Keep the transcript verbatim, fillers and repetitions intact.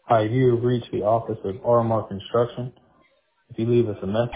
Hi, you have reached the office of R. Construction. If you leave us a message,